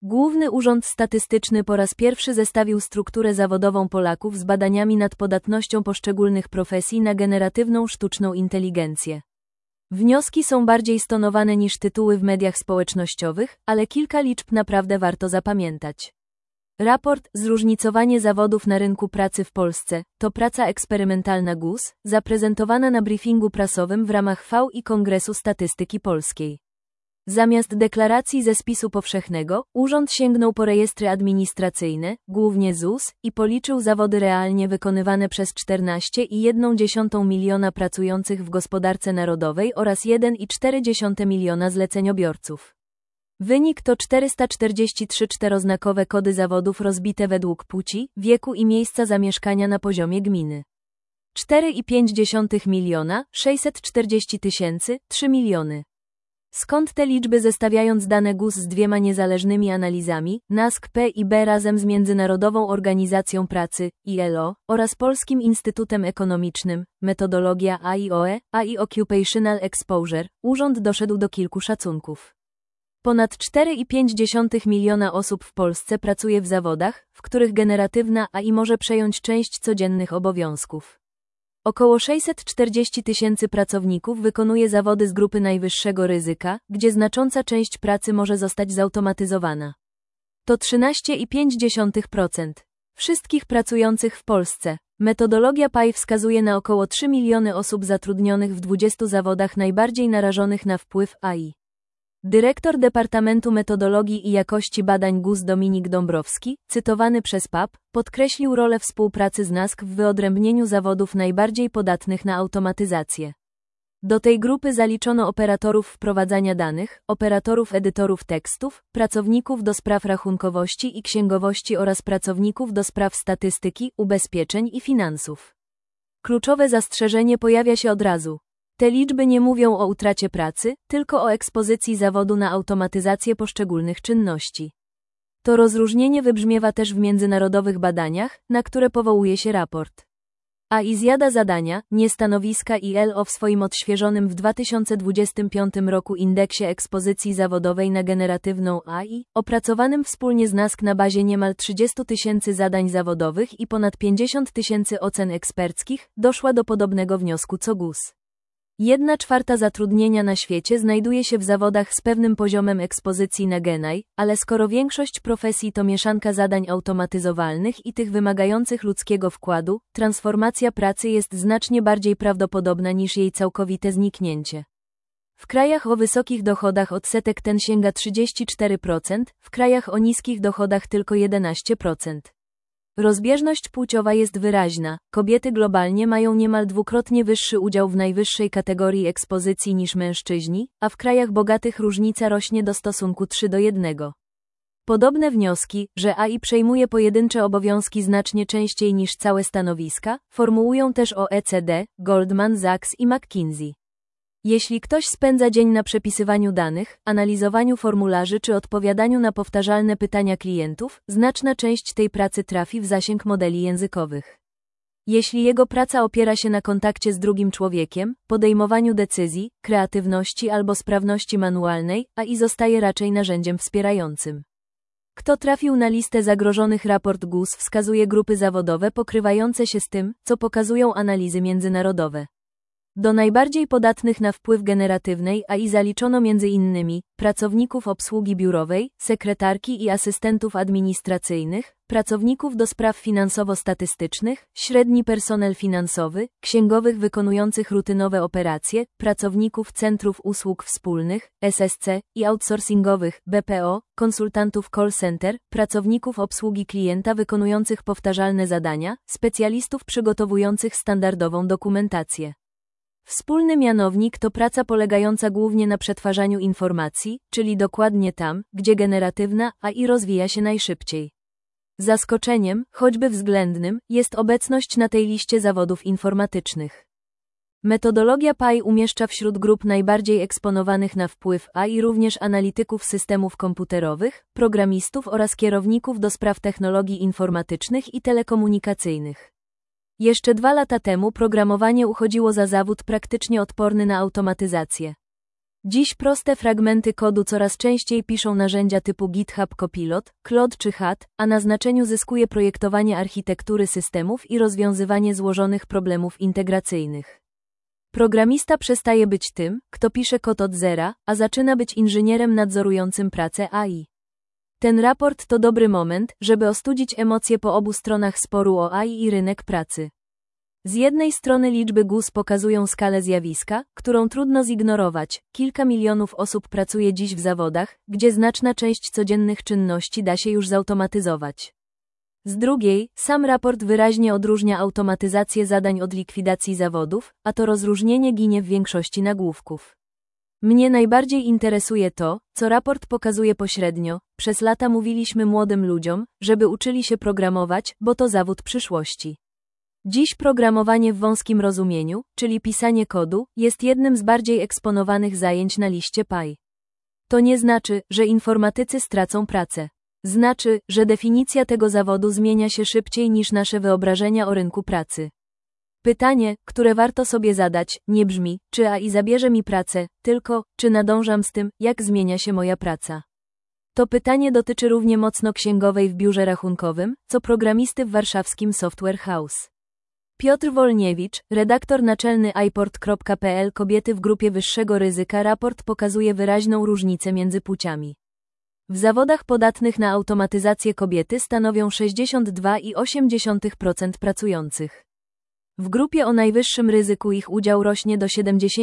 Główny Urząd Statystyczny po raz pierwszy zestawił strukturę zawodową Polaków z badaniami nad podatnością poszczególnych profesji na generatywną sztuczną inteligencję. Wnioski są bardziej stonowane niż tytuły w mediach społecznościowych, ale kilka liczb naprawdę warto zapamiętać. Raport Zróżnicowanie zawodów na rynku pracy w Polsce to praca eksperymentalna GUS, zaprezentowana na briefingu prasowym w ramach V i Kongresu Statystyki Polskiej. Zamiast deklaracji ze spisu powszechnego, urząd sięgnął po rejestry administracyjne, głównie ZUS, i policzył zawody realnie wykonywane przez 14,1 miliona pracujących w gospodarce narodowej oraz 1,4 miliona zleceniobiorców. Wynik to 443 czteroznakowe kody zawodów rozbite według płci, wieku i miejsca zamieszkania na poziomie gminy. 4,5 miliona, 640 tysięcy, 3 miliony. Skąd te liczby? Zestawiając dane GUS z dwiema niezależnymi analizami, NASK-P i B razem z Międzynarodową Organizacją Pracy, ILO, oraz Polskim Instytutem Ekonomicznym, metodologia AIOE, AI Occupational Exposure, urząd doszedł do kilku szacunków. Ponad 4,5 miliona osób w Polsce pracuje w zawodach, w których generatywna AI może przejąć część codziennych obowiązków. Około 640 tysięcy pracowników wykonuje zawody z grupy najwyższego ryzyka, gdzie znacząca część pracy może zostać zautomatyzowana. To 13,5% wszystkich pracujących w Polsce. Metodologia PAI wskazuje na około 3 miliony osób zatrudnionych w 20 zawodach najbardziej narażonych na wpływ AI. Dyrektor Departamentu Metodologii i Jakości Badań GUS Dominik Dąbrowski, cytowany przez PAP, podkreślił rolę współpracy z NASK w wyodrębnieniu zawodów najbardziej podatnych na automatyzację. Do tej grupy zaliczono operatorów wprowadzania danych, operatorów edytorów tekstów, pracowników do spraw rachunkowości i księgowości oraz pracowników do spraw statystyki, ubezpieczeń i finansów. Kluczowe zastrzeżenie pojawia się od razu. Te liczby nie mówią o utracie pracy, tylko o ekspozycji zawodu na automatyzację poszczególnych czynności. To rozróżnienie wybrzmiewa też w międzynarodowych badaniach, na które powołuje się raport. AI zjada zadania, nie stanowiska. ILO w swoim odświeżonym w 2025 roku indeksie ekspozycji zawodowej na generatywną AI, opracowanym wspólnie z NASK na bazie niemal 30 tysięcy zadań zawodowych i ponad 50 tysięcy ocen eksperckich, doszła do podobnego wniosku co GUS. 1/4 zatrudnienia na świecie znajduje się w zawodach z pewnym poziomem ekspozycji na GenAI, ale skoro większość profesji to mieszanka zadań automatyzowalnych i tych wymagających ludzkiego wkładu, transformacja pracy jest znacznie bardziej prawdopodobna niż jej całkowite zniknięcie. W krajach o wysokich dochodach odsetek ten sięga 34%, w krajach o niskich dochodach tylko 11%. Rozbieżność płciowa jest wyraźna. Kobiety globalnie mają niemal dwukrotnie wyższy udział w najwyższej kategorii ekspozycji niż mężczyźni, a w krajach bogatych różnica rośnie do stosunku 3:1. Podobne wnioski, że AI przejmuje pojedyncze obowiązki znacznie częściej niż całe stanowiska, formułują też OECD, Goldman Sachs i McKinsey. Jeśli ktoś spędza dzień na przepisywaniu danych, analizowaniu formularzy czy odpowiadaniu na powtarzalne pytania klientów, znaczna część tej pracy trafi w zasięg modeli językowych. Jeśli jego praca opiera się na kontakcie z drugim człowiekiem, podejmowaniu decyzji, kreatywności albo sprawności manualnej, AI zostaje raczej narzędziem wspierającym. Kto trafił na listę zagrożonych? Raport GUS wskazuje grupy zawodowe pokrywające się z tym, co pokazują analizy międzynarodowe. Do najbardziej podatnych na wpływ generatywnej AI zaliczono m.in. pracowników obsługi biurowej, sekretarki i asystentów administracyjnych, pracowników do spraw finansowo-statystycznych, średni personel finansowy, księgowych wykonujących rutynowe operacje, pracowników centrów usług wspólnych, SSC, i outsourcingowych, BPO, konsultantów call center, pracowników obsługi klienta wykonujących powtarzalne zadania, specjalistów przygotowujących standardową dokumentację. Wspólny mianownik to praca polegająca głównie na przetwarzaniu informacji, czyli dokładnie tam, gdzie generatywna AI rozwija się najszybciej. Zaskoczeniem, choćby względnym, jest obecność na tej liście zawodów informatycznych. Metodologia PAI umieszcza wśród grup najbardziej eksponowanych na wpływ AI również analityków systemów komputerowych, programistów oraz kierowników do spraw technologii informatycznych i telekomunikacyjnych. Jeszcze 2 lata temu programowanie uchodziło za zawód praktycznie odporny na automatyzację. Dziś proste fragmenty kodu coraz częściej piszą narzędzia typu GitHub Copilot, Claude czy Hat, a na znaczeniu zyskuje projektowanie architektury systemów i rozwiązywanie złożonych problemów integracyjnych. Programista przestaje być tym, kto pisze kod od zera, a zaczyna być inżynierem nadzorującym pracę AI. Ten raport to dobry moment, żeby ostudzić emocje po obu stronach sporu o AI i rynek pracy. Z jednej strony liczby GUS pokazują skalę zjawiska, którą trudno zignorować. Kilka milionów osób pracuje dziś w zawodach, gdzie znaczna część codziennych czynności da się już zautomatyzować. Z drugiej, sam raport wyraźnie odróżnia automatyzację zadań od likwidacji zawodów, a to rozróżnienie ginie w większości nagłówków. Mnie najbardziej interesuje to, co raport pokazuje pośrednio. Przez lata mówiliśmy młodym ludziom, żeby uczyli się programować, bo to zawód przyszłości. Dziś programowanie w wąskim rozumieniu, czyli pisanie kodu, jest jednym z bardziej eksponowanych zajęć na liście PAI. To nie znaczy, że informatycy stracą pracę. Znaczy, że definicja tego zawodu zmienia się szybciej niż nasze wyobrażenia o rynku pracy. Pytanie, które warto sobie zadać, nie brzmi, czy AI zabierze mi pracę, tylko, czy nadążam z tym, jak zmienia się moja praca. To pytanie dotyczy równie mocno księgowej w biurze rachunkowym, co programisty w warszawskim Software House. Piotr Wolniewicz, redaktor naczelny iPort.pl. Kobiety w grupie wyższego ryzyka. Raport pokazuje wyraźną różnicę między płciami. W zawodach podatnych na automatyzację kobiety stanowią 62,8% pracujących. W grupie o najwyższym ryzyku ich udział rośnie do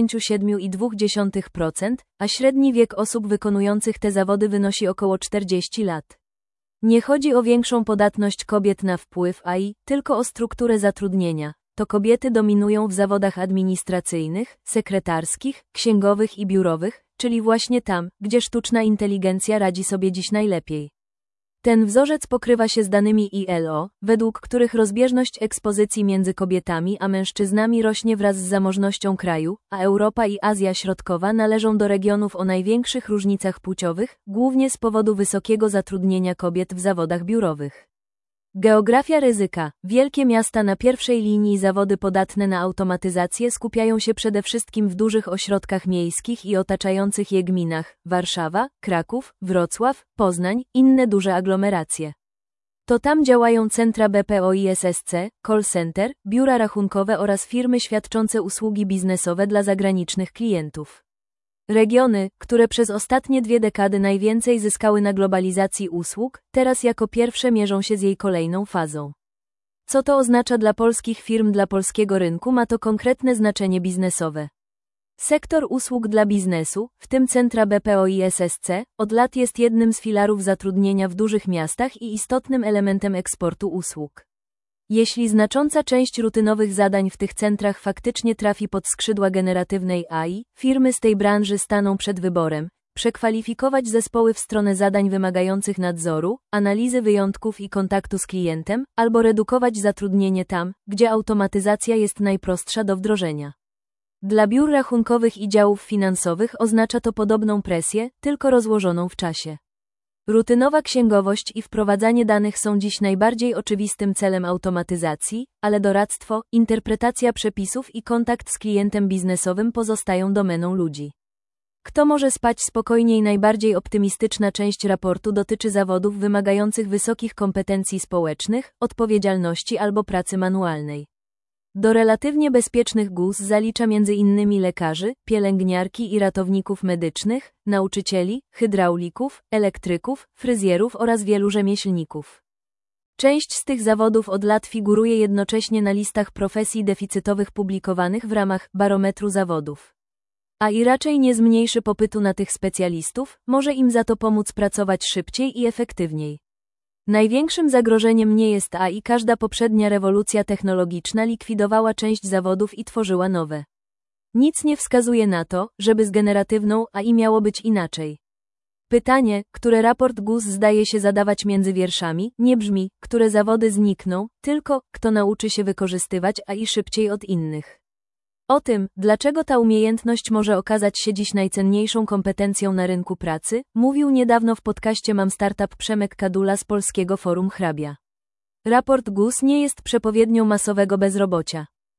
77,2%, a średni wiek osób wykonujących te zawody wynosi około 40 lat. Nie chodzi o większą podatność kobiet na wpływ AI, tylko o strukturę zatrudnienia. To kobiety dominują w zawodach administracyjnych, sekretarskich, księgowych i biurowych, czyli właśnie tam, gdzie sztuczna inteligencja radzi sobie dziś najlepiej. Ten wzorzec pokrywa się z danymi ILO, według których rozbieżność ekspozycji między kobietami a mężczyznami rośnie wraz z zamożnością kraju, a Europa i Azja Środkowa należą do regionów o największych różnicach płciowych, głównie z powodu wysokiego zatrudnienia kobiet w zawodach biurowych. Geografia ryzyka. Wielkie miasta na pierwszej linii. Zawody podatne na automatyzację skupiają się przede wszystkim w dużych ośrodkach miejskich i otaczających je gminach: Warszawa, Kraków, Wrocław, Poznań, inne duże aglomeracje. To tam działają centra BPO i SSC, call center, biura rachunkowe oraz firmy świadczące usługi biznesowe dla zagranicznych klientów. Regiony, które przez ostatnie 2 dekady najwięcej zyskały na globalizacji usług, teraz jako pierwsze mierzą się z jej kolejną fazą. Co to oznacza dla polskich firm, dla polskiego rynku? Ma to konkretne znaczenie biznesowe. Sektor usług dla biznesu, w tym centra BPO i SSC, od lat jest jednym z filarów zatrudnienia w dużych miastach i istotnym elementem eksportu usług. Jeśli znacząca część rutynowych zadań w tych centrach faktycznie trafi pod skrzydła generatywnej AI, firmy z tej branży staną przed wyborem: przekwalifikować zespoły w stronę zadań wymagających nadzoru, analizy wyjątków i kontaktu z klientem, albo redukować zatrudnienie tam, gdzie automatyzacja jest najprostsza do wdrożenia. Dla biur rachunkowych i działów finansowych oznacza to podobną presję, tylko rozłożoną w czasie. Rutynowa księgowość i wprowadzanie danych są dziś najbardziej oczywistym celem automatyzacji, ale doradztwo, interpretacja przepisów i kontakt z klientem biznesowym pozostają domeną ludzi. Kto może spać spokojniej? Najbardziej optymistyczna część raportu dotyczy zawodów wymagających wysokich kompetencji społecznych, odpowiedzialności albo pracy manualnej. Do relatywnie bezpiecznych GUS zalicza m.in. lekarzy, pielęgniarki i ratowników medycznych, nauczycieli, hydraulików, elektryków, fryzjerów oraz wielu rzemieślników. Część z tych zawodów od lat figuruje jednocześnie na listach profesji deficytowych publikowanych w ramach barometru zawodów. A i raczej nie zmniejszy popytu na tych specjalistów, może im za to pomóc pracować szybciej i efektywniej. Największym zagrożeniem nie jest AI. Każda poprzednia rewolucja technologiczna likwidowała część zawodów i tworzyła nowe. Nic nie wskazuje na to, żeby z generatywną AI miało być inaczej. Pytanie, które raport GUS zdaje się zadawać między wierszami, nie brzmi, które zawody znikną, tylko, kto nauczy się wykorzystywać AI szybciej od innych. O tym, dlaczego ta umiejętność może okazać się dziś najcenniejszą kompetencją na rynku pracy, mówił niedawno w podcaście Mam Startup Przemek Kadula z Polskiego Forum Hrabia. Raport GUS nie jest przepowiednią masowego bezrobocia.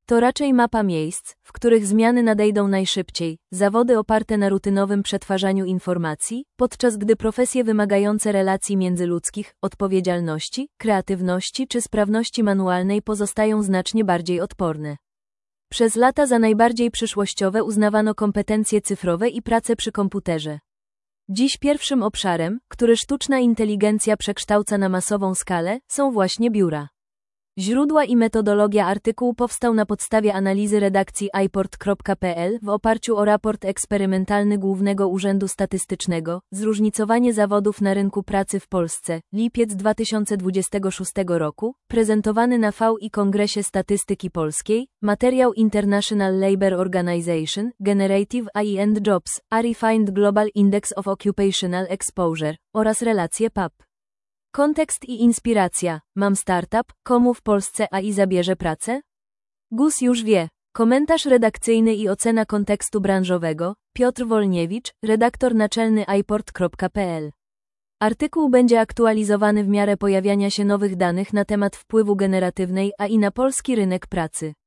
To raczej mapa miejsc, w których zmiany nadejdą najszybciej, zawody oparte na rutynowym przetwarzaniu informacji, podczas gdy profesje wymagające relacji międzyludzkich, odpowiedzialności, kreatywności czy sprawności manualnej pozostają znacznie bardziej odporne. Przez lata za najbardziej przyszłościowe uznawano kompetencje cyfrowe i pracę przy komputerze. Dziś pierwszym obszarem, który sztuczna inteligencja przekształca na masową skalę, są właśnie biura. Źródła i metodologia. Artykuł powstał na podstawie analizy redakcji iPort.pl w oparciu o raport eksperymentalny Głównego Urzędu Statystycznego, Zróżnicowanie zawodów na rynku pracy w Polsce, lipiec 2026 roku, prezentowany na VI Kongresie Statystyki Polskiej, materiał International Labour Organization, Generative AI and Jobs, a Refined Global Index of Occupational Exposure, oraz relacje PAP. Kontekst i inspiracja. Mam startup, komu w Polsce AI zabierze pracę? GUS już wie. Komentarz redakcyjny i ocena kontekstu branżowego. Piotr Wolniewicz, redaktor naczelny iPort.pl. Artykuł będzie aktualizowany w miarę pojawiania się nowych danych na temat wpływu generatywnej AI na polski rynek pracy.